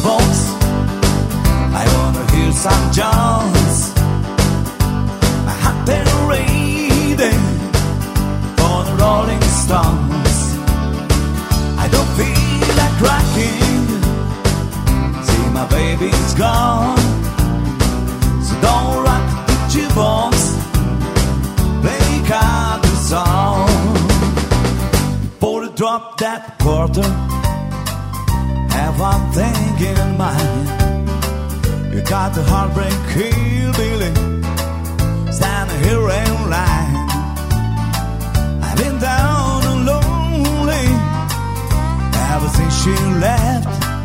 jukebox. I wanna hear some Jones. I have been reading for the Rolling Stones. I don't feel like rocking. See, my baby's gone. So don't rock the jukebox. Play country song. For to drop that quarter, have one thing in mind. You got the heartbreak hillbilly standing here in line. I've been down and lonely ever since she left.